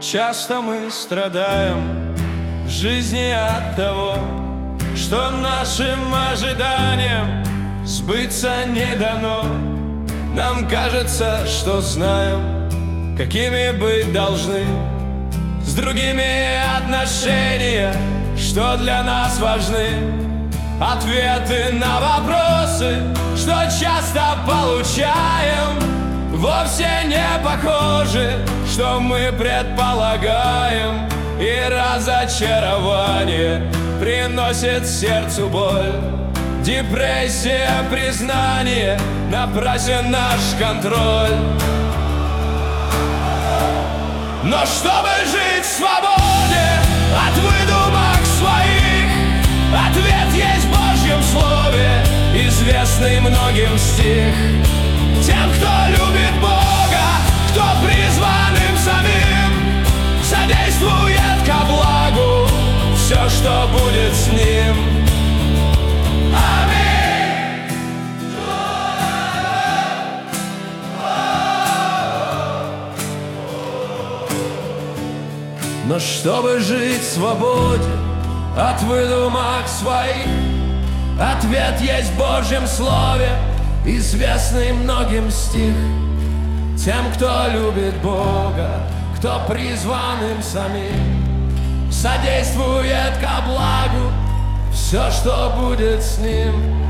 Часто мы страдаем в жизни от того, что нашим ожиданиям сбыться не дано. Нам кажется, что знаем, какими быть должны с другими отношения, что для нас важны. Ответы на вопросы, что часто получаем, вовсе не похожи, что мы предполагаем. И разочарование приносит сердцу боль. Депрессия, признание, напрасен наш контроль. Но чтобы жить в свободе от выдумок своих, ответ есть в Божьем Слове, известный многим стих. Тем, кто любит Бога, кто призван им самим, содействует ко благу все, что будет с ним. Аминь. Но чтобы жить в свободе от выдумок своих, ответ есть в Божьем Слове, известный многим стих. Тем, кто любит Бога, кто призван им самим, содействует ко благу все, что будет с ним.